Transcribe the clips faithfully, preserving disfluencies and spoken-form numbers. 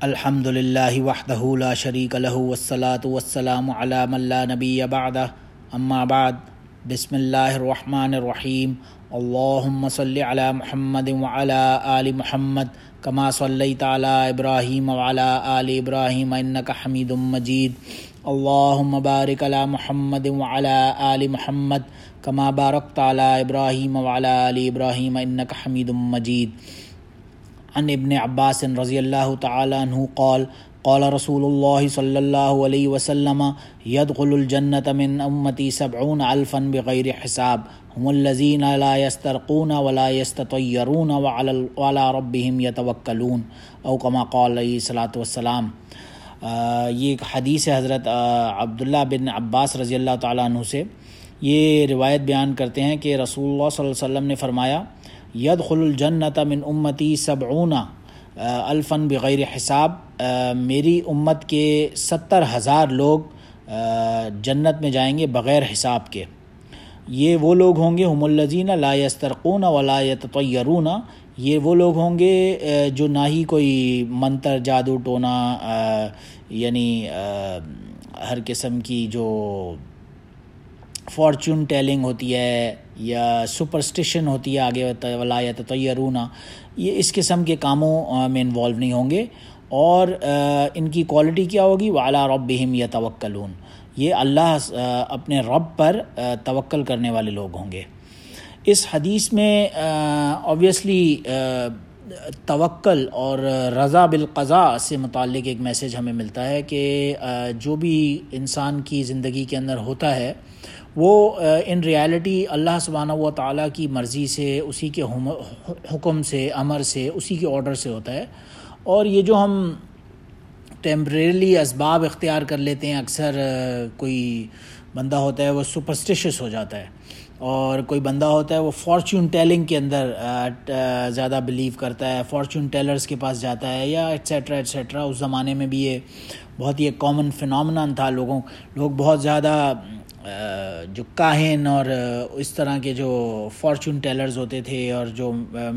الحمد للہ وحدہ لا شریک لہ والصلاۃ والسلام علی من لا نبی بعدہ اما بعد بسم اللہ الرحمن الرحیم اللہم صلی علی محمد وعلی آل محمد کما صلیت علی ابراہیم وعلی آل ابراہیم انک حمید مجید اللہم بارک علی محمد وعلی آل محمد کما بارکت علی ابراہیم وعلی آل ابراہیم انک حمید مجید عن ابن عباس رضی اللہ تعالی عنہ قال قال رسول اللہ صلی اللہ علیہ وسلم يدخل الجنة من امتی سبعون الفا بغیر حساب هم الذین لا يسترقون ولا يستطيرون وعلى ربهم يتوکلون او کما قال علیہ الصلوۃ والسلام۔ یہ ایک حدیث ہے حضرت عبداللہ بن عباس رضی اللہ تعالیٰ عنہ سے۔ یہ روایت بیان کرتے ہیں کہ رسول اللہ صلی اللہ علیہ وسلم نے فرمایا یدخل الجنت من امتی سبعون الفا بغیر حساب، میری امت کے ستر ہزار لوگ جنت میں جائیں گے بغیر حساب کے۔ یہ وہ لوگ ہوں گے ہم الذین لا یسترقون ولا یتطیرون، یہ وہ لوگ ہوں گے جو نہ ہی کوئی منتر جادو ٹونا یعنی ہر قسم کی جو فارچون ٹیلنگ ہوتی ہے یا سپرسٹیشن ہوتی ہے آگے ولا یتطیرون، یہ اس قسم کے کاموں میں انوالو نہیں ہوں گے۔ اور ان کی کوالٹی کیا ہوگی؟ وعلی ربہم یتوکلون، یہ اللہ اپنے رب پر توکل کرنے والے لوگ ہوں گے۔ اس حدیث میں اوبویسلی توکل اور رضا بالقضاء سے متعلق ایک میسیج ہمیں ملتا ہے کہ جو بھی انسان کی زندگی کے اندر ہوتا ہے وہ ان ریالٹی اللہ سبحانہ و تعالیٰ کی مرضی سے، اسی کے حکم سے، امر سے، اسی کے آرڈر سے ہوتا ہے۔ اور یہ جو ہم ٹیمپریرلی اسباب اختیار کر لیتے ہیں، اکثر کوئی بندہ ہوتا ہے وہ سپرسٹیشس ہو جاتا ہے، اور کوئی بندہ ہوتا ہے وہ فارچون ٹیلنگ کے اندر زیادہ بلیو کرتا ہے، فارچون ٹیلرز کے پاس جاتا ہے یا ایٹسیٹرا ایٹسیٹرا۔ اس زمانے میں بھی یہ بہت ہی ایک کامن فنامنن تھا، لوگوں لوگ بہت زیادہ جو کاہن اور اس طرح کے جو فارچون ٹیلرز ہوتے تھے اور جو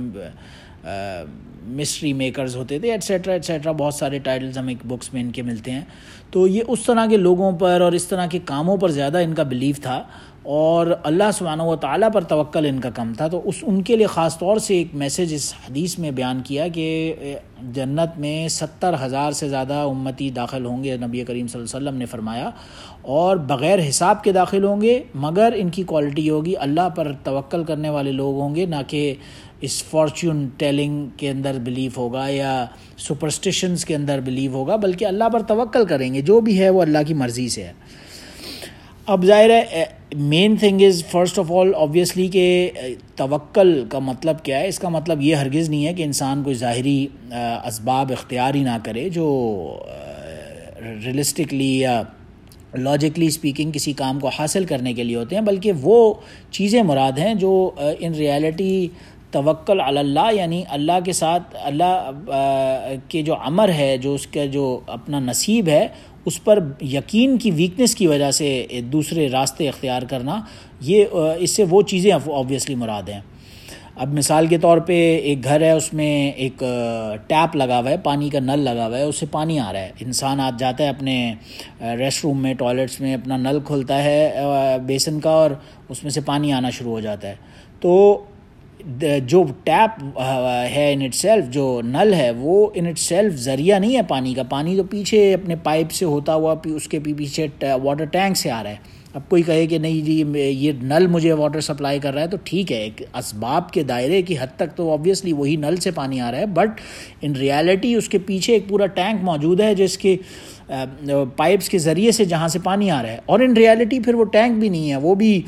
مسٹری میکرز ہوتے تھے ایٹسیٹرا ایٹسیٹرا، بہت سارے ٹائٹلز ہمیں بکس میں ان کے ملتے ہیں۔ تو یہ اس طرح کے لوگوں پر اور اس طرح کے کاموں پر زیادہ ان کا بلیف تھا، اور اللہ سبحانہ و تعالیٰ پر توکل ان کا کم تھا۔ تو اس ان کے لیے خاص طور سے ایک میسیج اس حدیث میں بیان کیا کہ جنت میں ستر ہزار سے زیادہ امتی داخل ہوں گے، نبی کریم صلی اللہ علیہ وسلم نے فرمایا، اور بغیر حساب کے داخل ہوں گے، مگر ان کی کوالٹی ہوگی اللہ پر توکل کرنے والے لوگ ہوں گے، نہ کہ اس فارچون ٹیلنگ کے اندر بلیف ہوگا یا سپرسٹیشنز کے اندر بلیو ہوگا، بلکہ اللہ پر توکل کریں گے، جو بھی ہے وہ اللہ کی مرضی سے ہے۔ اب ظاہر ہے main thing is first of all obviously کہ توکل کا مطلب کیا ہے۔ اس کا مطلب یہ ہرگز نہیں ہے کہ انسان کوئی ظاہری اسباب اختیار ہی نہ کرے جو ریئلسٹکلی یا لاجکلی اسپیکنگ کسی کام کو حاصل کرنے کے لیے ہوتے ہیں، بلکہ وہ چیزیں مراد ہیں جو ان ریالٹی توکل علی اللہ، یعنی اللہ کے ساتھ اللہ کے جو امر ہے، جو اس کا جو اپنا نصیب ہے، اس پر یقین کی ویکنس کی وجہ سے دوسرے راستے اختیار کرنا، یہ اس سے وہ چیزیں اوبویسلی مراد ہیں۔ اب مثال کے طور پہ ایک گھر ہے، اس میں ایک ٹیپ لگا ہوا ہے، پانی کا نل لگا ہوا ہے، اس سے پانی آ رہا ہے۔ انسان آج جاتا ہے اپنے ریسٹ روم میں، ٹوائلٹس میں، اپنا نل کھولتا ہے بیسن کا، اور اس میں سے پانی آنا شروع ہو جاتا ہے۔ تو جو ٹیپ ہے ان اٹ سیلف، جو نل ہے، وہ ان اٹ سیلف ذریعہ نہیں ہے پانی کا۔ پانی تو پیچھے اپنے پائپ سے ہوتا ہوا اس کے پیچھے واٹر ٹینک سے آ رہا ہے۔ اب کوئی کہے کہ نہیں جی یہ نل مجھے واٹر سپلائی کر رہا ہے، تو ٹھیک ہے، ایک اسباب کے دائرے کی حد تک تو آبویسلی وہی نل سے پانی آ رہا ہے، بٹ ان ریالٹی اس کے پیچھے ایک پورا ٹینک موجود ہے جس کے پائپس کے ذریعے سے جہاں سے پانی آ رہا ہے۔ اور ان ریالٹی پھر وہ ٹینک بھی نہیں ہے، وہ بھی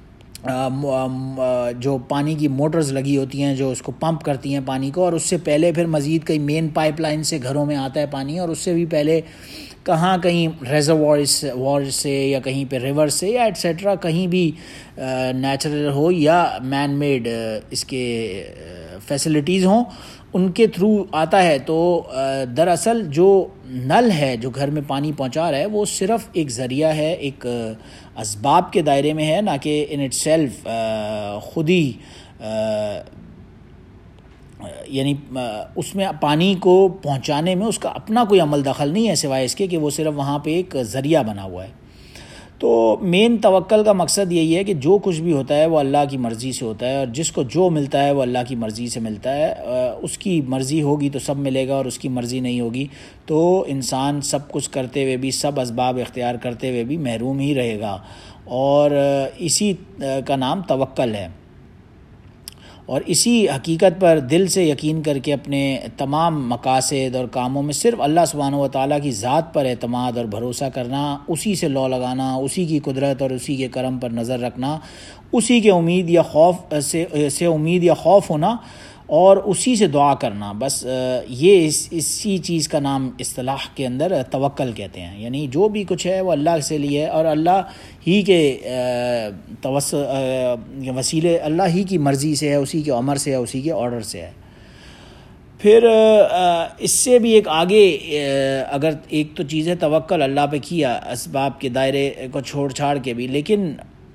جو پانی کی موٹرز لگی ہوتی ہیں جو اس کو پمپ کرتی ہیں پانی کو، اور اس سے پہلے پھر مزید کئی مین پائپ لائن سے گھروں میں آتا ہے پانی، اور اس سے بھی پہلے کہاں کہیں ریزروار سے یا کہیں پہ ریور سے یا ایٹسیٹرا کہیں بھی نیچرل ہو یا مین میڈ اس کے فیسلٹیز ہوں، ان کے تھرو آتا ہے۔ تو دراصل جو نل ہے جو گھر میں پانی پہنچا رہا ہے وہ صرف ایک ذریعہ ہے، ایک اسباب کے دائرے میں ہے، نہ کہ ان اٹ سیلف خود ہی یعنی اس میں پانی کو پہنچانے میں اس کا اپنا کوئی عمل دخل نہیں ہے سوائے اس کے کہ وہ صرف وہاں پہ ایک ذریعہ بنا ہوا ہے۔ تو مین توکل کا مقصد یہی ہے کہ جو کچھ بھی ہوتا ہے وہ اللہ کی مرضی سے ہوتا ہے، اور جس کو جو ملتا ہے وہ اللہ کی مرضی سے ملتا ہے۔ اس کی مرضی ہوگی تو سب ملے گا، اور اس کی مرضی نہیں ہوگی تو انسان سب کچھ کرتے ہوئے بھی، سب اسباب اختیار کرتے ہوئے بھی محروم ہی رہے گا، اور اسی کا نام توکل ہے۔ اور اسی حقیقت پر دل سے یقین کر کے اپنے تمام مقاصد اور کاموں میں صرف اللہ سبحانہ و تعالیٰ کی ذات پر اعتماد اور بھروسہ کرنا، اسی سے لو لگانا، اسی کی قدرت اور اسی کے کرم پر نظر رکھنا، اسی کے امید یا خوف سے سے امید یا خوف ہونا، اور اسی سے دعا کرنا، بس یہ اس اسی چیز کا نام اصطلاح کے اندر توکل کہتے ہیں۔ یعنی جو بھی کچھ ہے وہ اللہ سے لیے، اور اللہ ہی کے توس وسیلے، اللہ ہی کی مرضی سے ہے، اسی کے امر سے ہے، اسی کے آرڈر سے ہے۔ پھر اس سے بھی ایک آگے اگر ایک تو چیز ہے توکل اللہ پہ کیا اسباب کے دائرے کو چھوڑ چھاڑ کے بھی، لیکن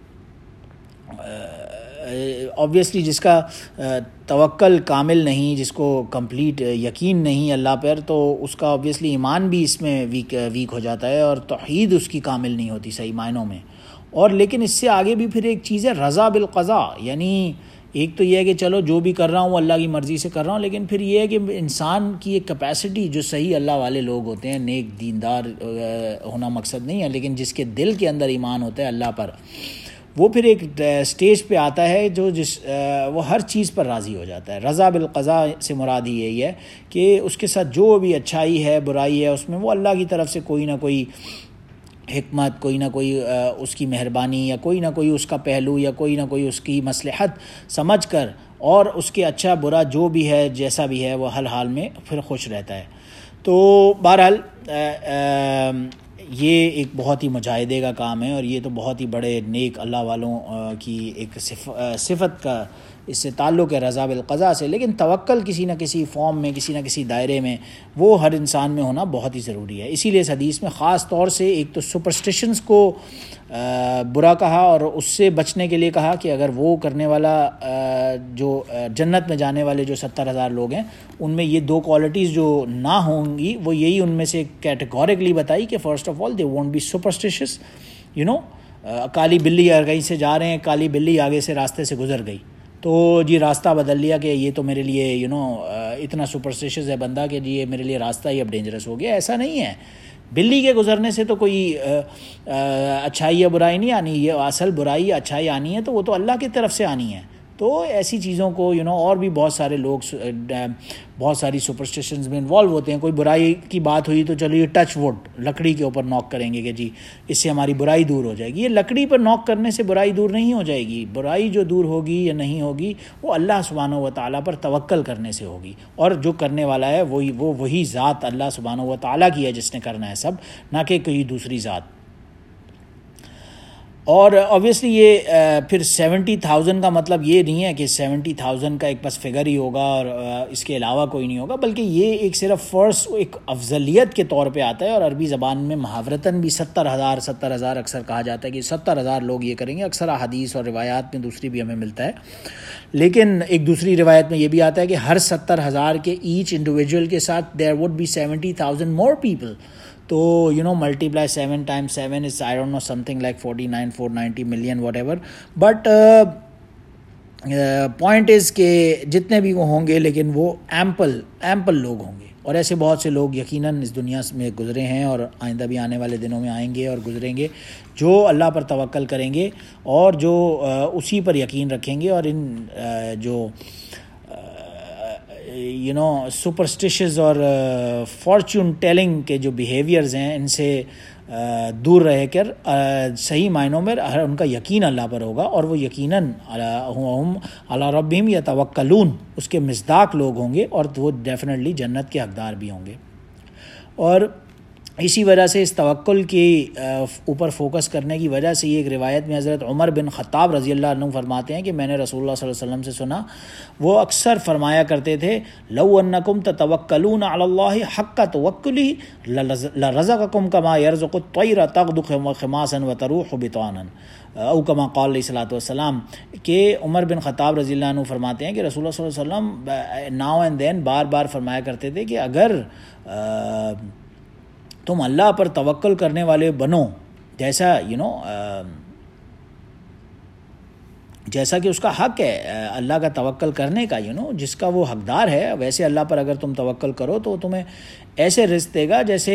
آبویسلی جس کا توکل کامل نہیں، جس کو کمپلیٹ یقین نہیں اللہ پر، تو اس کا آبویسلی ایمان بھی اس میں ویک ویک ہو جاتا ہے، اور توحید اس کی کامل نہیں ہوتی صحیح معنوں میں۔ اور لیکن اس سے آگے بھی پھر ایک چیز ہے رضا بالقضاء، یعنی ایک تو یہ ہے کہ چلو جو بھی کر رہا ہوں اللہ کی مرضی سے کر رہا ہوں، لیکن پھر یہ ہے کہ انسان کی ایک کیپیسٹی، جو صحیح اللہ والے لوگ ہوتے ہیں، نیک دیندار ہونا مقصد نہیں ہے، لیکن جس کے دل کے اندر ایمان ہوتا ہے اللہ پر، وہ پھر ایک سٹیج پہ آتا ہے جو جس وہ ہر چیز پر راضی ہو جاتا ہے۔ رضا بالقضاء سے مراد ہی یہی ہے کہ اس کے ساتھ جو بھی اچھائی ہے برائی ہے اس میں وہ اللہ کی طرف سے کوئی نہ کوئی حکمت، کوئی نہ کوئی اس کی مہربانی، یا کوئی نہ کوئی اس کا پہلو، یا کوئی نہ کوئی اس کی مصلحت سمجھ کر، اور اس کے اچھا برا جو بھی ہے جیسا بھی ہے وہ ہر حال میں پھر خوش رہتا ہے۔ تو بہرحال یہ ایک بہت ہی مجاہدے کا کام ہے، اور یہ تو بہت ہی بڑے نیک اللہ والوں کی ایک صفت کا اس سے تعلق ہے رضا بالقضاء سے۔ لیکن توکل کسی نہ کسی فارم میں، کسی نہ کسی دائرے میں وہ ہر انسان میں ہونا بہت ہی ضروری ہے۔ اسی لیے اس حدیث میں خاص طور سے ایک تو سپرسٹیشنز کو برا کہا، اور اس سے بچنے کے لیے کہا کہ اگر وہ کرنے والا جو جنت میں جانے والے جو ستر ہزار لوگ ہیں ان میں یہ دو کوالٹیز جو نہ ہوں گی، وہ یہی ان میں سے کیٹیگوریکلی بتائی کہ first of all they won't be superstitious, you know کالی بلی اگر کہیں سے جا رہے ہیں، کالی بلی آگے سے راستے سے گزر گئی تو جی راستہ بدل لیا کہ یہ تو میرے لیے یو نو اتنا سپرسٹیشس ہے بندہ کہ جی یہ میرے لیے راستہ ہی اب ڈینجرس ہو گیا۔ ایسا نہیں ہے، بلی کے گزرنے سے تو کوئی اچھائی یا برائی نہیں آنی، یہ اصل برائی یا اچھائی آنی ہے تو وہ تو اللہ کی طرف سے آنی ہے۔ تو ایسی چیزوں کو یو نو اور بھی بہت سارے لوگ بہت ساری سپرسٹیشنز میں انوالو ہوتے ہیں۔ کوئی برائی کی بات ہوئی تو چلو یہ ٹچ ووڈ لکڑی کے اوپر نوک کریں گے کہ جی اس سے ہماری برائی دور ہو جائے گی۔ یہ لکڑی پر نوک کرنے سے برائی دور نہیں ہو جائے گی، برائی جو دور ہوگی یا نہیں ہوگی وہ اللہ سبحانہ و تعالیٰ پر توکل کرنے سے ہوگی، اور جو کرنے والا ہے وہی وہ وہی ذات اللہ سبحانہ و تعالیٰ کی ہے جس نے کرنا ہے سب، نہ کہ کوئی دوسری ذات۔ اور اوبیسلی یہ پھر سیونٹی تھاؤزینڈ کا مطلب یہ نہیں ہے کہ سیونٹی تھاؤزینڈ کا ایک بس فگر ہی ہوگا اور اس کے علاوہ کوئی نہیں ہوگا، بلکہ یہ ایک صرف فرسٹ ایک افضلیت کے طور پہ آتا ہے۔ اور عربی زبان میں محاورتاً بھی ستر ہزار ستر ہزار اکثر کہا جاتا ہے کہ ستر ہزار لوگ یہ کریں گے، اکثر احادیث اور روایات میں دوسری بھی ہمیں ملتا ہے، لیکن ایک دوسری روایت میں یہ بھی آتا ہے کہ ہر ستر ہزار کے ایچ انڈیویجول کے ساتھ there would be seventy thousand more people. تو you know multiply seven times seven is I don't know something like forty nine four ninety million whatever, but point is کہ جتنے بھی وہ ہوں گے لیکن وہ ample ample لوگ ہوں گے، اور ایسے بہت سے لوگ یقیناً اس دنیا میں گزرے ہیں اور آئندہ بھی آنے والے دنوں میں آئیں گے اور گزریں گے، جو اللہ پر توکل کریں گے اور جو اسی پر یقین رکھیں گے، اور ان جو یو نو سپرسٹیشز اور فارچون ٹیلنگ کے جو بیہیویئرز ہیں ان سے دور رہ کر صحیح معنوں میں ان کا یقین اللہ پر ہوگا، اور وہ یقیناً ہم علی ربہم یتوکلون اس کے مصداق لوگ ہوں گے، اور وہ ڈیفینیٹلی جنت کے حقدار بھی ہوں گے۔ اور اسی وجہ سے اس توکل کی اوپر فوکس کرنے کی وجہ سے یہ ایک روایت میں حضرت عمر بن خطاب رضی اللہ عنہ فرماتے ہیں کہ میں نے رسول اللہ صلی اللہ علیہ وسلم سے سنا، وہ اکثر فرمایا کرتے تھے لو انکم تتوکلون علی اللہ حق توکلہ لرزقکم کما یرزق الطیر تغدو خماسا وتروح بطانا، او کما قال علیہ الصلوۃ والسلام، کہ عمر بن خطاب رضی اللہ عنہ فرماتے ہیں کہ رسول اللہ صلی اللہ علیہ وسلم ناؤ اینڈ دین بار بار فرمایا کرتے تھے کہ اگر تم اللہ پر توکل کرنے والے بنو، جیسا یو نو جیسا کہ اس کا حق ہے اللہ کا توکل کرنے کا، یو نو جس کا وہ حقدار ہے، ویسے اللہ پر اگر تم توکل کرو تو تمہیں ایسے رزق دے گا جیسے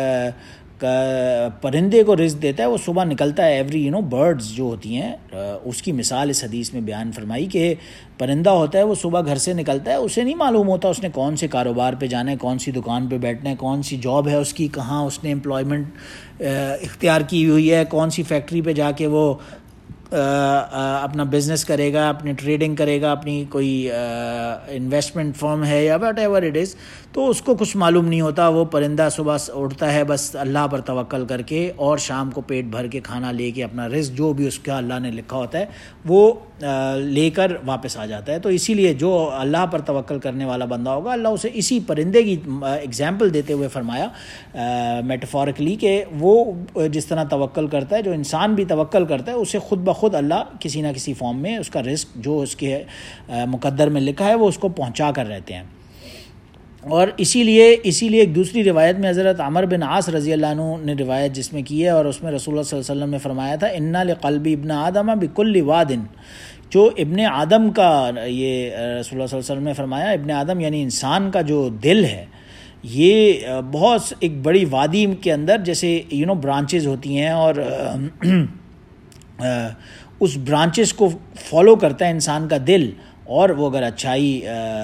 پرندے کو رزق دیتا ہے، وہ صبح نکلتا ہے، ایوری یو نو برڈز جو ہوتی ہیں، اس کی مثال اس حدیث میں بیان فرمائی کہ پرندہ ہوتا ہے وہ صبح گھر سے نکلتا ہے، اسے نہیں معلوم ہوتا اس نے کون سے کاروبار پہ جانا ہے، کون سی دکان پہ بیٹھنا ہے، کون سی جاب ہے اس کی، کہاں اس نے امپلائمنٹ اختیار کی ہوئی ہے، کون سی فیکٹری پہ جا کے وہ اپنا بزنس کرے گا، اپنی ٹریڈنگ کرے گا، اپنی کوئی انویسٹمنٹ فرم ہے یا واٹ ایور اٹ از، تو اس کو کچھ معلوم نہیں ہوتا۔ وہ پرندہ صبح اٹھتا ہے بس اللہ پر توکل کر کے، اور شام کو پیٹ بھر کے کھانا لے کے اپنا رزق جو بھی اس کا اللہ نے لکھا ہوتا ہے وہ لے کر واپس آ جاتا ہے۔ تو اسی لیے جو اللہ پر توکل کرنے والا بندہ ہوگا، اللہ اسے اسی پرندے کی اگزامپل دیتے ہوئے فرمایا میٹافورکلی کہ وہ جس طرح توکل کرتا ہے، جو انسان بھی توکل کرتا ہے، اسے خود بخود اللہ کسی نہ کسی فارم میں اس کا رزق جو اس کے مقدر میں لکھا ہے وہ اس کو پہنچا کر رہتے ہیں۔ اور اسی لیے اسی لیے ایک دوسری روایت میں حضرت عمر بن عاص رضی اللہ عنہ نے روایت جس میں کی ہے، اور اس میں رسول اللہ صلی اللہ علیہ وسلم نے فرمایا تھا اِنَّ لِقَلْبِ ابْنَ آدَمَ بِكُلِّ وَادٍ، جو ابن آدم کا، یہ رسول اللہ صلی اللہ علیہ وسلم نے فرمایا ابن آدم یعنی انسان کا جو دل ہے، یہ بہت ایک بڑی وادی کے اندر جیسے یو نو برانچز ہوتی ہیں، اور اس برانچز کو فالو کرتا ہے انسان کا دل، اور وہ اگر اچھائی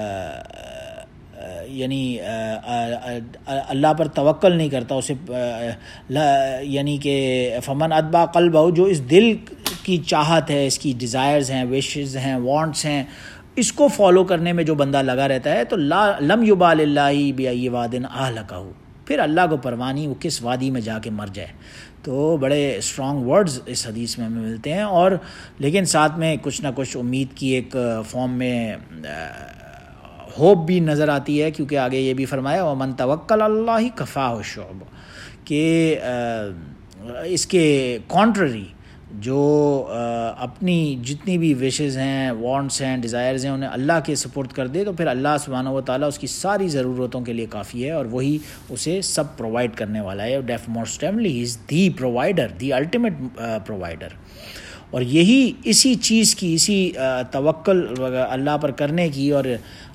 یعنی اللہ پر توکل نہیں کرتا، اسے یعنی کہ فمن اتبع قلبہ، جو اس دل کی چاہت ہے، اس کی ڈیزائرز ہیں، وشز ہیں، وانٹس ہیں، اس کو فالو کرنے میں جو بندہ لگا رہتا ہے تو لا لم یبال اللہ بأی واد اہلکہ، پھر اللہ کو پرواہ نہیں وہ کس وادی میں جا کے مر جائے۔ تو بڑے اسٹرانگ ورڈز اس حدیث میں ہمیں ملتے ہیں، اور لیکن ساتھ میں کچھ نہ کچھ امید کی ایک فارم میں ہوپ بھی نظر آتی ہے، کیونکہ آگے یہ بھی فرمایا وَمَن تَوَکَّلَ عَلَى اللَّهِ كَفَاهُ الشُّعْبُ، کہ اس کے کانٹرری جو اپنی جتنی بھی وشز ہیں، وانٹس ہیں، ڈیزائرز ہیں، انہیں اللہ کے سپرد کر دے تو پھر اللہ سبحانہ و تعالیٰ اس کی ساری ضرورتوں کے لیے کافی ہے، اور وہی اسے سب پرووائڈ کرنے والا ہے۔ ڈیف موسٹملی he is the provider, the ultimate provider. اور یہی اسی چیز کی، اسی توکل اللہ پر کرنے کی اور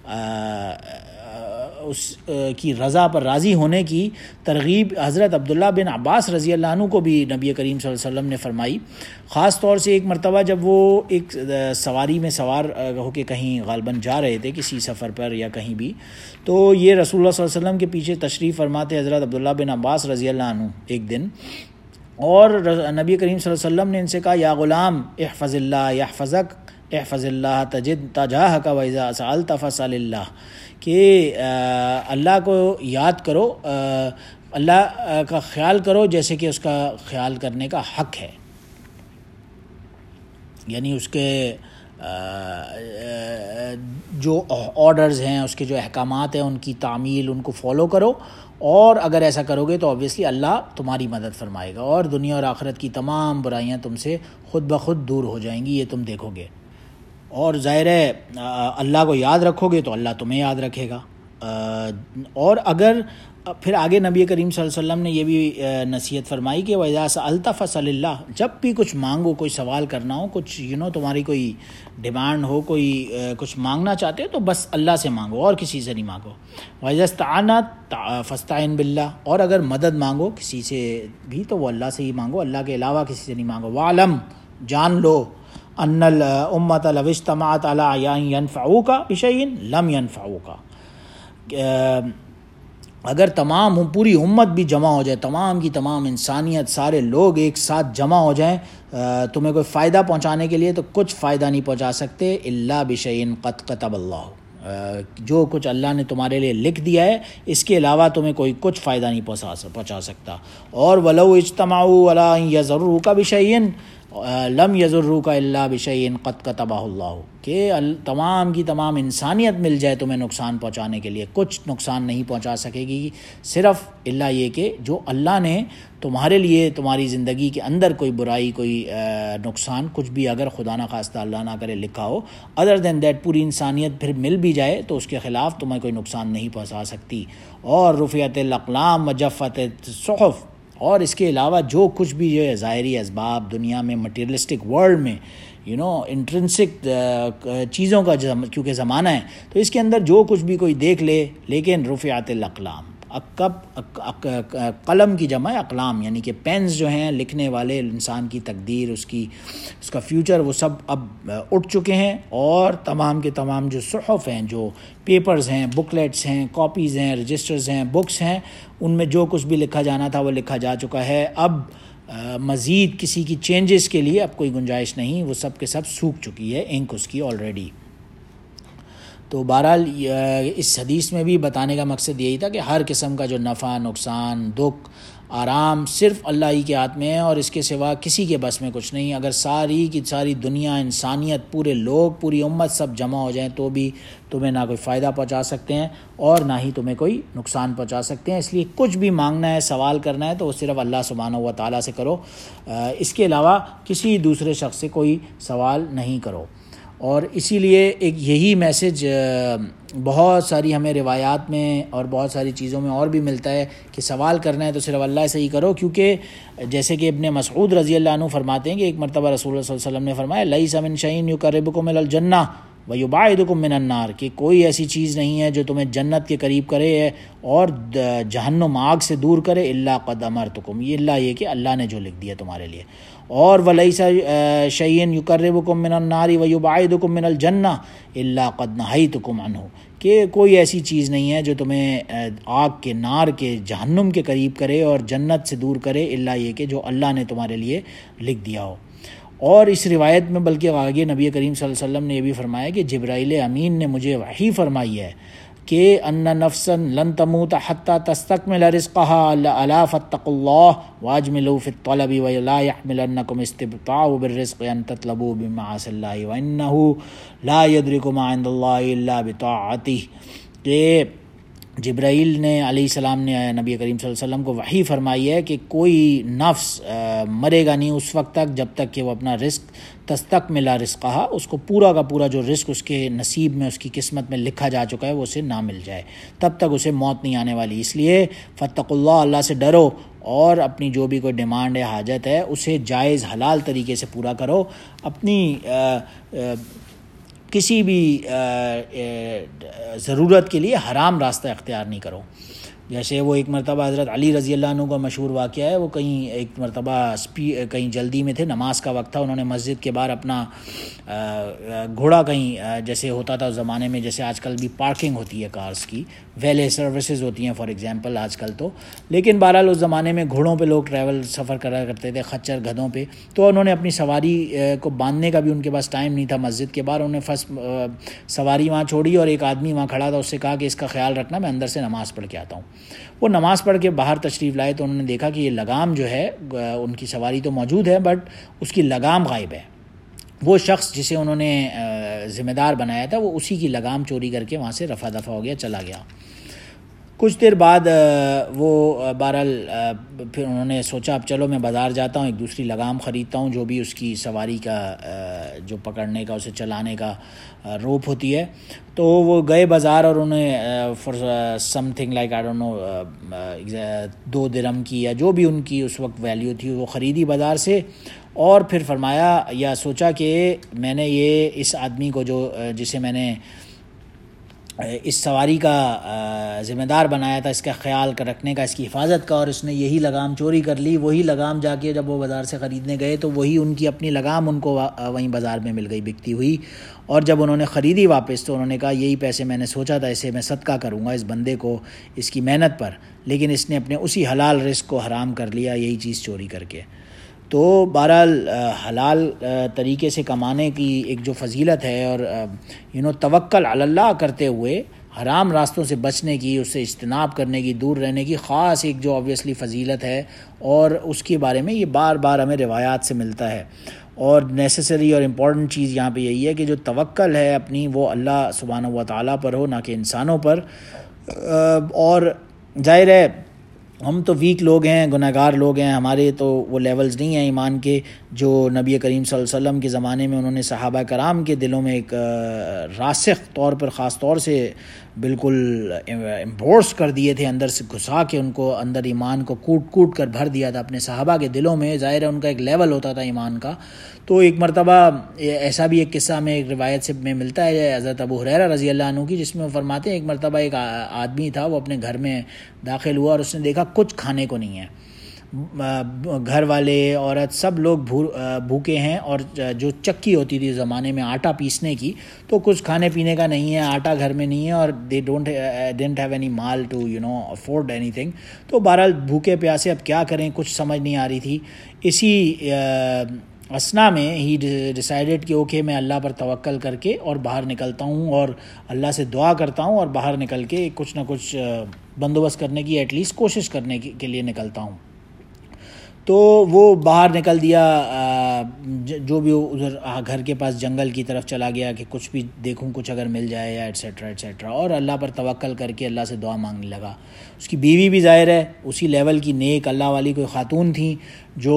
اس کی رضا پر راضی ہونے کی ترغیب حضرت عبداللہ بن عباس رضی اللہ عنہ کو بھی نبی کریم صلی اللہ علیہ وسلم نے فرمائی، خاص طور سے ایک مرتبہ جب وہ ایک سواری میں سوار ہو کے کہیں غالباً جا رہے تھے کسی سفر پر یا کہیں بھی، تو یہ رسول اللہ صلی اللہ علیہ وسلم کے پیچھے تشریف فرماتے حضرت عبداللہ بن عباس رضی اللہ عنہ ایک دن، اور نبی کریم صلی اللہ علیہ وسلم نے ان سے کہا یا غلام احفظ اللہ یحفظک احفظ اللہ تجد تجاہک واذا سألت فاسأل اللہ، کہ اللہ کو یاد کرو، اللہ کا خیال کرو جیسے کہ اس کا خیال کرنے کا حق ہے، یعنی اس کے جو آرڈرز ہیں، اس کے جو احکامات ہیں، ان کی تعمیل، ان کو فالو کرو، اور اگر ایسا کرو گے تو اوبویسلی اللہ تمہاری مدد فرمائے گا، اور دنیا اور آخرت کی تمام برائیاں تم سے خود بخود دور ہو جائیں گی، یہ تم دیکھو گے۔ اور ظاہر ہے اللہ کو یاد رکھو گے تو اللہ تمہیں یاد رکھے گا۔ اور اگر پھر آگے نبی کریم صلی اللہ علیہ وسلم نے یہ بھی نصیحت فرمائی کہ وَإِذَا سَأَلْتَ فَاسْأَلِ اللَّهِ، جب بھی کچھ مانگو، کوئی سوال کرنا ہو، کچھ یو نو تمہاری کوئی ڈیمانڈ ہو، کوئی کچھ مانگنا چاہتے ہو تو بس اللہ سے مانگو اور کسی سے نہیں مانگو۔ وَإِذَا اسْتَعَنْتَ فَاسْتَعِنْ بِاللَّهِ، اور اگر مدد مانگو کسی سے بھی تو وہ اللہ سے ہی مانگو، اللہ کے علاوہ کسی سے نہیں مانگو۔ وَعْلَمْ، جان لو، ان الامۃ لو اجتمعت علی ان ینفعوک بشیء لم ینفعوک، اگر تمام پوری امت بھی جمع ہو جائے، تمام کی تمام انسانیت، سارے لوگ ایک ساتھ جمع ہو جائیں تمہیں کوئی فائدہ پہنچانے کے لیے تو کچھ فائدہ نہیں پہنچا سکتے الا بشیء قد کتب اللہ، جو کچھ اللہ نے تمہارے لیے لکھ دیا ہے اس کے علاوہ تمہیں کوئی کچھ فائدہ نہیں پہنچا پہنچا سکتا. اور ولو اجتمعوا علی ان یضروک بشیء لم یضروک الا بشیء قد کتبہ اللہ، کہ تمام کی تمام انسانیت مل جائے تمہیں نقصان پہنچانے کے لیے، کچھ نقصان نہیں پہنچا سکے گی صرف الا یہ کہ جو اللہ نے تمہارے لیے تمہاری زندگی کے اندر کوئی برائی، کوئی نقصان، کچھ بھی اگر خدا نہ خواستہ اللہ نہ کرے لکھا ہو، ادر دین دیٹ پوری انسانیت پھر مل بھی جائے تو اس کے خلاف تمہیں کوئی نقصان نہیں پہنچا سکتی. اور رفعت الاقلام وجفت الصحف، اور اس کے علاوہ جو کچھ بھی جو ہے ظاہری اسباب دنیا میں مٹیریلسٹک ورلڈ میں یو نو انٹرنسک چیزوں کا کیونکہ زمانہ ہے تو اس کے اندر جو کچھ بھی کوئی دیکھ لے، لیکن رفعت الاقلام، کب قلم کی جمع اقلام، یعنی کہ پینز جو ہیں لکھنے والے، انسان کی تقدیر، اس کی اس کا فیوچر، وہ سب اب اٹھ چکے ہیں. اور تمام کے تمام جو صحف ہیں، جو پیپرز ہیں، بکلیٹس ہیں، کاپیز ہیں، رجسٹرز ہیں، بکس ہیں، ان میں جو کچھ بھی لکھا جانا تھا وہ لکھا جا چکا ہے. اب مزید کسی کی چینجز کے لیے اب کوئی گنجائش نہیں، وہ سب کے سب سوکھ چکی ہے انک اس کی آلریڈی. تو بہرحال اس حدیث میں بھی بتانے کا مقصد یہی تھا کہ ہر قسم کا جو نفع، نقصان، دکھ، آرام صرف اللہ ہی کے ہاتھ میں ہے اور اس کے سوا کسی کے بس میں کچھ نہیں. اگر ساری کی ساری دنیا، انسانیت، پورے لوگ، پوری امت سب جمع ہو جائیں تو بھی تمہیں نہ کوئی فائدہ پہنچا سکتے ہیں اور نہ ہی تمہیں کوئی نقصان پہنچا سکتے ہیں. اس لیے کچھ بھی مانگنا ہے، سوال کرنا ہے تو وہ صرف اللہ سبحانہ و تعالیٰ سے کرو، اس کے علاوہ کسی دوسرے شخص سے کوئی سوال نہیں کرو. اور اسی لیے ایک یہی میسج بہت ساری ہمیں روایات میں اور بہت ساری چیزوں میں اور بھی ملتا ہے کہ سوال کرنا ہے تو صرف اللہ سے ہی کرو. کیونکہ جیسے کہ ابن مسعود رضی اللہ عنہ فرماتے ہیں کہ ایک مرتبہ رسول اللہ صلی اللہ علیہ وسلم نے فرمایا لیس من شیء یقربکم الی الجنہ ویبعدکم من النار، کہ کوئی ایسی چیز نہیں ہے جو تمہیں جنت کے قریب کرے اور جہنم آگ سے دور کرے الا قد امرتکم، یہ اللہ یہ کہ اللہ نے جو لکھ دیا تمہارے لیے. اور ولیس شیء یقربکم من النار ویبعدکم من الجنہ الا قد نہیتکم عنہ، کہ کوئی ایسی چیز نہیں ہے جو تمہیں آگ کے، نار کے، جہنم کے قریب کرے اور جنت سے دور کرے الا یہ کہ جو اللہ نے تمہارے لیے لکھ دیا ہو. اور اس روایت میں بلکہ آگے نبی کریم صلی اللہ علیہ وسلم نے یہ بھی فرمایا کہ جبرائیل امین نے مجھے وحی فرمائی ہے کہ ان نفسا لن تموت حتی تستکمل رزقها الا فاتقوا اللہ واجملوا فی الطلب ولا يحملنکم استبطاء بالرزق ان تطلبوا بمعاصی اللہ وانه لا يدرک ما عند اللہ الا بطاعته. کہ جبرائیل نے علیہ السلام نے نبی کریم صلی اللہ علیہ وسلم کو وحی فرمائی ہے کہ کوئی نفس مرے گا نہیں اس وقت تک جب تک کہ وہ اپنا رزق تستکمل رزقہا، اس کو پورا کا پورا جو رزق اس کے نصیب میں، اس کی قسمت میں لکھا جا چکا ہے وہ اسے نہ مل جائے، تب تک اسے موت نہیں آنے والی. اس لیے فاتقوا اللہ، اللہ سے ڈرو اور اپنی جو بھی کوئی ڈیمانڈ ہے، حاجت ہے، اسے جائز حلال طریقے سے پورا کرو. اپنی آ, آ, کسی بھی ضرورت کے لیے حرام راستہ اختیار نہیں کرو. جیسے وہ ایک مرتبہ حضرت علی رضی اللہ عنہ کا مشہور واقعہ ہے، وہ کہیں ایک مرتبہ کہیں جلدی میں تھے، نماز کا وقت تھا، انہوں نے مسجد کے باہر اپنا گھوڑا کہیں جیسے ہوتا تھا اس زمانے میں، جیسے آج کل بھی پارکنگ ہوتی ہے کارز کی، ویلے سروسز ہوتی ہیں فار ایگزامپل آج کل تو، لیکن بہرحال اس زمانے میں گھوڑوں پہ لوگ ٹریول سفر کرا کرتے تھے، خچر گدھوں پہ. تو انہوں نے اپنی سواری کو باندھنے کا بھی ان کے پاس ٹائم نہیں تھا مسجد کے باہر، انہوں نے فرسٹ سواری وہاں چھوڑی اور ایک آدمی وہاں کھڑا تھا، اس سے کہا کہ اس کا خیال رکھنا، میں اندر سے نماز پڑھ کے آتا ہوں. وہ نماز پڑھ کے باہر تشریف لائے تو انہوں نے دیکھا کہ یہ لگام جو ہے ان کی سواری تو موجود ہے بٹ اس کی لگام غائب ہے. وہ شخص جسے انہوں نے ذمہ دار بنایا تھا وہ اسی کی لگام چوری کر کے وہاں سے رفع دفع ہو گیا، چلا گیا. کچھ دیر بعد وہ بہرحال پھر انہوں نے سوچا اب چلو میں بازار جاتا ہوں، ایک دوسری لگام خریدتا ہوں جو بھی اس کی سواری کا جو پکڑنے کا، اسے چلانے کا روپ ہوتی ہے. تو وہ گئے بازار اور انہیں for something like I don't know دو درہم کی یا جو بھی ان کی اس وقت ویلیو تھی وہ خریدی بازار سے. اور پھر فرمایا یا سوچا کہ میں نے یہ اس آدمی کو جو جسے میں نے اس سواری کا ذمہ دار بنایا تھا، اس کا خیال کر رکھنے کا، اس کی حفاظت کا، اور اس نے یہی لگام چوری کر لی. وہی لگام جا کے جب وہ بازار سے خریدنے گئے تو وہی ان کی اپنی لگام ان کو وہیں بازار میں مل گئی بکتی ہوئی. اور جب انہوں نے خریدی واپس تو انہوں نے کہا یہی پیسے میں نے سوچا تھا اسے میں صدقہ کروں گا اس بندے کو اس کی محنت پر، لیکن اس نے اپنے اسی حلال رزق کو حرام کر لیا یہی چیز چوری کر کے. تو بہرحال حلال طریقے سے کمانے کی ایک جو فضیلت ہے اور یو نو توکل علی اللہ کرتے ہوئے حرام راستوں سے بچنے کی، اس سے اجتناب کرنے کی، دور رہنے کی خاص ایک جو آبویسلی فضیلت ہے، اور اس کے بارے میں یہ بار بار ہمیں روایات سے ملتا ہے. اور نیسیسری اور امپورٹنٹ چیز یہاں پہ یہی ہے کہ جو توکل ہے اپنی وہ اللہ سبحانہ و تعالیٰ پر ہو، نہ کہ انسانوں پر. اور ظاہر ہے ہم تو ویک لوگ ہیں، گناہ گار لوگ ہیں، ہمارے تو وہ لیولز نہیں ہیں ایمان کے جو نبی کریم صلی اللہ علیہ وسلم کے زمانے میں انہوں نے صحابہ کرام کے دلوں میں ایک راسخ طور پر خاص طور سے بالکل امبورس کر دیے تھے، اندر سے گھسا کے ان کو اندر ایمان کو کوٹ کوٹ کر بھر دیا تھا اپنے صحابہ کے دلوں میں. ظاہر ہے ان کا ایک لیول ہوتا تھا ایمان کا. تو ایک مرتبہ ایسا بھی ایک قصہ میں ایک روایت سے میں ملتا ہے حضرت ابو ہریرہ رضی اللہ عنہ کی، جس میں وہ فرماتے ہیں ایک مرتبہ ایک آدمی تھا، وہ اپنے گھر میں داخل ہوا اور اس نے دیکھا کچھ کھانے کو نہیں ہے، گھر والے عورت سب لوگ بھوکے ہیں، اور جو چکی ہوتی تھی زمانے میں آٹا پیسنے کی، تو کچھ کھانے پینے کا نہیں ہے، آٹا گھر میں نہیں ہے، اور they don't dent have any مال to you know afford anything. تو بہرحال بھوکے پیاسے اب کیا کریں، کچھ سمجھ نہیں آ رہی تھی. اسی اسنا میں ہی ڈیسائیڈڈ کہ اوکے میں اللہ پر توکل کر کے اور باہر نکلتا ہوں اور اللہ سے دعا کرتا ہوں اور باہر نکل کے کچھ نہ کچھ بندوبست کرنے کی ایٹ لیسٹ کوشش کرنے کے لیے نکلتا ہوں. تو وہ باہر نکل دیا، جو بھی ادھر گھر کے پاس جنگل کی طرف چلا گیا کہ کچھ بھی دیکھوں کچھ اگر مل جائے یا ایٹسیٹرا ایٹسیٹرا، اور اللہ پر توکل کر کے اللہ سے دعا مانگنے لگا. اس کی بیوی بھی ظاہر ہے اسی لیول کی نیک اللہ والی کوئی خاتون تھیں، جو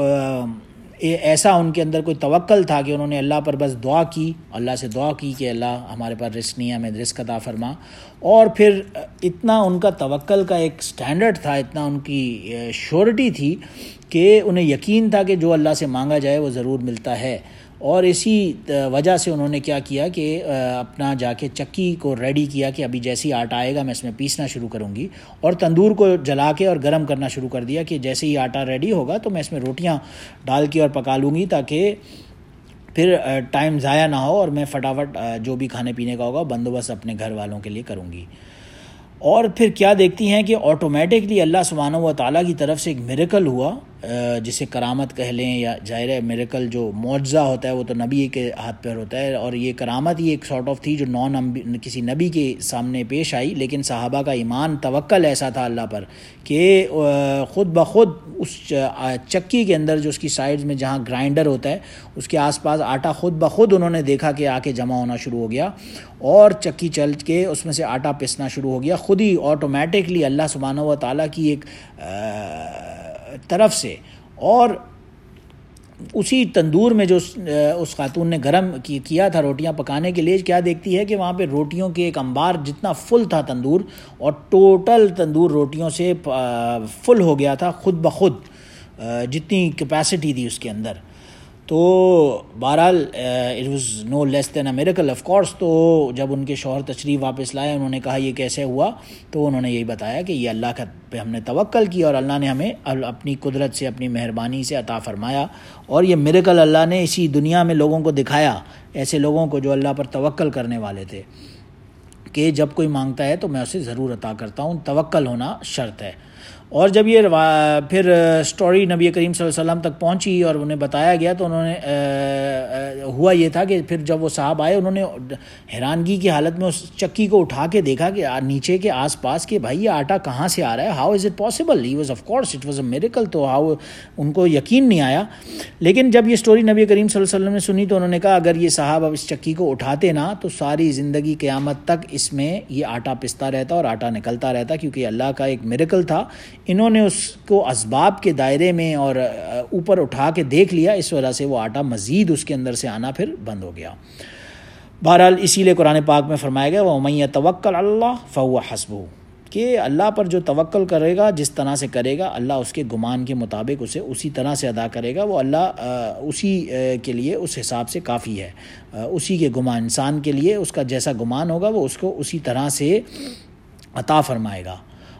ایسا ان کے اندر کوئی توکل تھا کہ انہوں نے اللہ پر بس دعا کی، اللہ سے دعا کی کہ اللہ ہمارے پاس رزق نہیں ہے، ہمیں رزق عطا فرما. اور پھر اتنا ان کا توکل کا ایک سٹینڈرڈ تھا، اتنا ان کی شیورٹی تھی کہ انہیں یقین تھا کہ جو اللہ سے مانگا جائے وہ ضرور ملتا ہے. اور اسی وجہ سے انہوں نے کیا کیا کہ اپنا جا کے چکی کو ریڈی کیا کہ ابھی جیسے ہی آٹا آئے گا میں اس میں پیسنا شروع کروں گی، اور تندور کو جلا کے اور گرم کرنا شروع کر دیا کہ جیسے ہی آٹا ریڈی ہوگا تو میں اس میں روٹیاں ڈال کے اور پکا لوں گی، تاکہ پھر ٹائم ضائع نہ ہو اور میں فٹافٹ جو بھی کھانے پینے کا ہوگا بندوبست اپنے گھر والوں کے لیے کروں گی. اور پھر کیا دیکھتی ہیں کہ آٹومیٹکلی اللہ سبحانہ و تعالیٰ کی طرف سے ایک میریکل ہوا، جسے کرامت کہہ لیں یا ظاہر ہے میریکل جو معجزہ ہوتا ہے وہ تو نبی کے ہاتھ پیر ہوتا ہے، اور یہ کرامت ہی ایک سارٹ آف تھی جو نان کسی نبی کے سامنے پیش آئی. لیکن صحابہ کا ایمان توکل ایسا تھا اللہ پر کہ خود بخود اس چکی کے اندر جو اس کی سائڈز میں جہاں گرائنڈر ہوتا ہے اس کے آس پاس آٹا خود بخود انہوں نے دیکھا کہ آ کے جمع ہونا شروع ہو گیا، اور چکی چل کے اس میں سے آٹا پسنا شروع ہو گیا خود ہی آٹومیٹکلی اللہ سبحانہ و تعالیٰ کی ایک طرف سے. اور اسی تندور میں جو اس خاتون نے گرم کیا تھا روٹیاں پکانے کے لیے، کیا دیکھتی ہے کہ وہاں پہ روٹیوں کے ایک انبار جتنا فل تھا تندور، اور ٹوٹل تندور روٹیوں سے فل ہو گیا تھا خود بخود، جتنی کیپیسٹی تھی اس کے اندر. تو بہرحال it was no less than a miracle of course. تو جب ان کے شوہر تشریف واپس لائے، انہوں نے کہا یہ کیسے ہوا، تو انہوں نے یہی بتایا کہ یہ اللہ کا پہ ہم نے توکل کیا اور اللہ نے ہمیں اپنی قدرت سے اپنی مہربانی سے عطا فرمایا. اور یہ میریکل اللہ نے اسی دنیا میں لوگوں کو دکھایا، ایسے لوگوں کو جو اللہ پر توکل کرنے والے تھے، کہ جب کوئی مانگتا ہے تو میں اسے ضرور عطا کرتا ہوں، توکل ہونا شرط ہے. اور جب یہ پھر سٹوری نبی کریم صلی اللہ علیہ وسلم تک پہنچی اور انہیں بتایا گیا، تو انہوں نے ہوا یہ تھا کہ پھر جب وہ صاحب آئے انہوں نے حیرانگی کی حالت میں اس چکی کو اٹھا کے دیکھا کہ نیچے کے آس پاس کہ بھائی یہ آٹا کہاں سے آ رہا ہے، how is it possible, he was of course it was a miracle. تو ہاؤ ان کو یقین نہیں آیا. لیکن جب یہ سٹوری نبی کریم صلی اللہ علیہ وسلم نے سنی تو انہوں نے کہا اگر یہ صاحب اب اس چکی کو اٹھاتے نا تو ساری زندگی قیامت تک اس میں یہ آٹا پستا رہتا اور آٹا نکلتا رہتا، کیونکہ اللہ کا ایک میریکل تھا. انہوں نے اس کو اسباب کے دائرے میں اور اوپر اٹھا کے دیکھ لیا، اس وجہ سے وہ آٹا مزید اس کے اندر سے آنا پھر بند ہو گیا. بہرحال اسی لیے قرآن پاک میں فرمایا گیا وَمَن يَتَوَكَّلْ عَلَى اللَّهِ فَهُوَ حَسْبُهُ، کہ اللہ پر جو توکل کرے گا، جس طرح سے کرے گا، اللہ اس کے گمان کے مطابق اسے اسی طرح سے ادا کرے گا. وہ اللہ اسی کے لیے اس حساب سے کافی ہے، اسی کے گمان، انسان کے لیے اس کا جیسا گمان ہوگا وہ اس کو اسی طرح سے عطا فرمائے گا.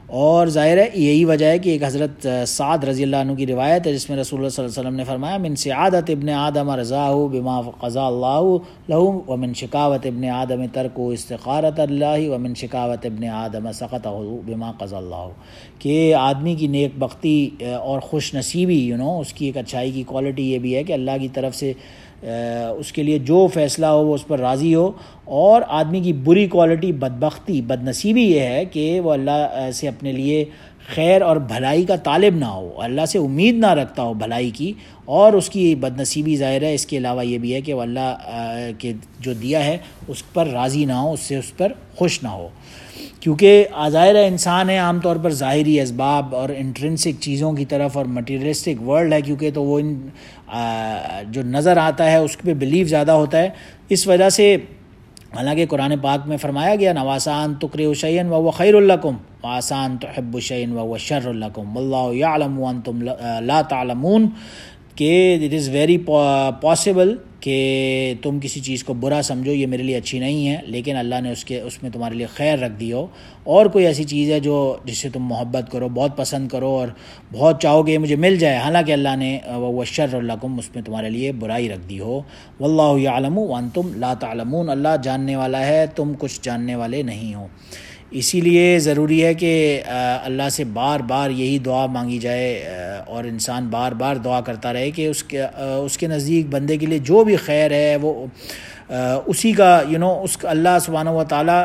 اور ظاہر ہے یہی وجہ ہے کہ ایک حضرت سعد رضی اللہ عنہ کی روایت ہے جس میں رسول اللہ صلی اللہ علیہ وسلم نے فرمایا من سعادت ابن آدم رضاہ بما قضى اللہ له ومن شکاوت ابن آدم ترک استخارۃ اللہ ومن شکاوت ابن آدم سقطہ بما قضى اللہ، کہ آدمی کی نیک بختی اور خوش نصیبی یو نو اس کی ایک اچھائی کی کوالٹی یہ بھی ہے کہ اللہ کی طرف سے اس کے لیے جو فیصلہ ہو وہ اس پر راضی ہو، اور آدمی کی بری کوالٹی بدبختی بد نصیبی یہ ہے کہ وہ اللہ سے اپنے لیے خیر اور بھلائی کا طالب نہ ہو، اللہ سے امید نہ رکھتا ہو بھلائی کی، اور اس کی بد نصیبی ظاہر ہے اس کے علاوہ یہ بھی ہے کہ وہ اللہ کے جو دیا ہے اس پر راضی نہ ہو، اس سے اس پر خوش نہ ہو، کیونکہ ظاہر ہے انسان ہے عام طور پر ظاہری اسباب اور انٹرنسک چیزوں کی طرف اور مٹیریلسٹک ورلڈ ہے، کیونکہ تو وہ ان جو نظر آتا ہے اس پہ بلیف زیادہ ہوتا ہے، اس وجہ سے حالانکہ قرآن پاک میں فرمایا گیا نواسان تکرہوا شیئا وہو خیر لکم وآسان تحبوا شیئا وہو شر لکم واللہ یعلم وانتم لا تعلمون، کہ اٹ از ویری پاسبل کہ تم کسی چیز کو برا سمجھو یہ میرے لیے اچھی نہیں ہے، لیکن اللہ نے اس کے اس میں تمہارے لیے خیر رکھ دی ہو، اور کوئی ایسی چیز ہے جو جس سے تم محبت کرو، بہت پسند کرو اور بہت چاہو گے مجھے مل جائے، حالانکہ اللہ نے وہ شر لکم اس میں تمہارے لیے برائی رکھ دی ہو، واللہ یعلم وانتم لا تعلمون، اللہ جاننے والا ہے تم کچھ جاننے والے نہیں ہو۔ اسی لیے ضروری ہے کہ اللہ سے بار بار یہی دعا مانگی جائے اور انسان بار بار دعا کرتا رہے کہ اس کے اس کے نزدیک بندے کے لیے جو بھی خیر ہے وہ اسی کا یو نو اس کا اللہ سبحانہ و تعالیٰ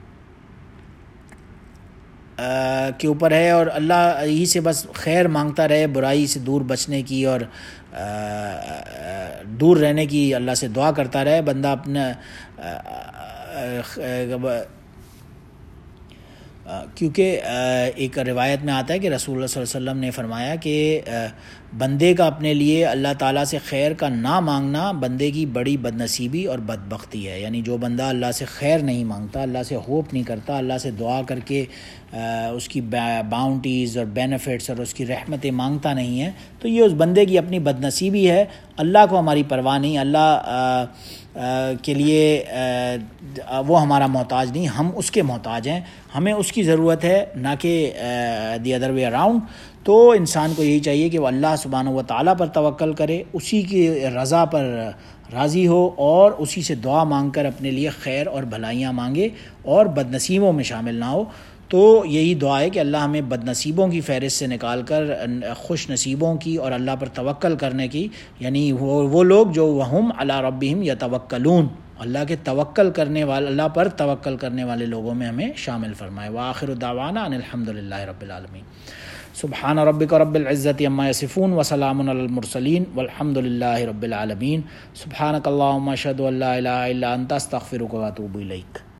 کے اوپر ہے، اور اللہ ہی سے بس خیر مانگتا رہے، برائی سے دور بچنے کی اور دور رہنے کی اللہ سے دعا کرتا رہے بندہ اپنا، کیونکہ ایک روایت میں آتا ہے کہ رسول اللہ صلی اللہ علیہ وسلم نے فرمایا کہ بندے کا اپنے لیے اللہ تعالیٰ سے خیر کا نہ مانگنا بندے کی بڑی بد نصیبی اور بدبختی ہے، یعنی جو بندہ اللہ سے خیر نہیں مانگتا، اللہ سے ہوپ نہیں کرتا، اللہ سے دعا کر کے اس کی باؤنٹیز اور بینیفٹس اور اس کی رحمتیں مانگتا نہیں ہے، تو یہ اس بندے کی اپنی بد نصیبی ہے، اللہ کو ہماری پرواہ نہیں، اللہ کے لیے وہ ہمارا محتاج نہیں، ہم اس کے محتاج ہیں، ہمیں اس کی ضرورت ہے نہ کہ دی ادر وے اراؤنڈ۔ تو انسان کو یہی چاہیے کہ وہ اللہ سبحانہ و تعالیٰ پر توکل کرے، اسی کی رضا پر راضی ہو اور اسی سے دعا مانگ کر اپنے لیے خیر اور بھلائیاں مانگے اور بد نصیبوں میں شامل نہ ہو۔ تو یہی دعا ہے کہ اللہ ہمیں بد نصیبوں کی فہرست سے نکال کر خوش نصیبوں کی اور اللہ پر توکل کرنے کی، یعنی وہ وہ لوگ جو وہم علی ربہم یتوکلون، اللہ کے توکل کرنے والے، اللہ پر توکل کرنے والے لوگوں میں ہمیں شامل فرمائے۔ وآخر دعوانا ان الحمد للہ رب العالمین۔ سبحان ربک رب العزۃ عما یصفون وسلام علی المرسلین والحمد للہ رب العالمین۔ سبحانک اللہم اشہد ان لا الہ الا انت استغفرک واتوب الیک۔